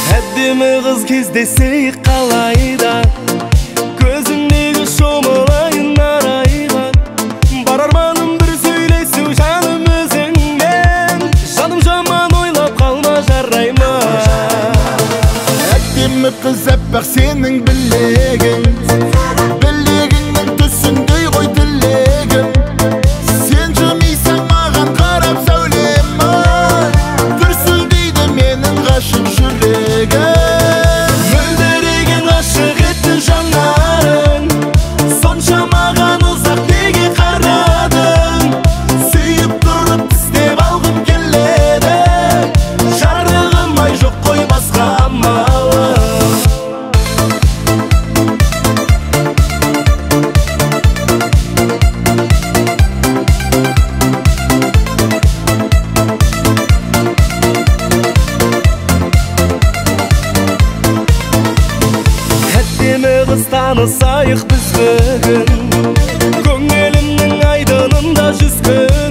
Әдемі қыз кездесейік қалайда, көзіңдегі шомылайын арайға. Бар арманым бір сөйлесу жаным өзіңмен, жаным жаман ойлап қалма жарай ма. Әдемі қыз әппақ сенің білегің, білегіңнің түсіндей ғой тілегім. Сен жымисаң маған қарап сәулем ай, дүрсілдейді менің ғашық жүрегім. Мөлдіреген ғашық етті жанарың, сонша маған ұзақ неге қарадың. Сүйіп тұрып тістеп алғым келеді, жарығым ай жоқ қой басқа амалым. Әдемі қыз танысайық біз бүгін, көңілімнің айдынында жүзгін.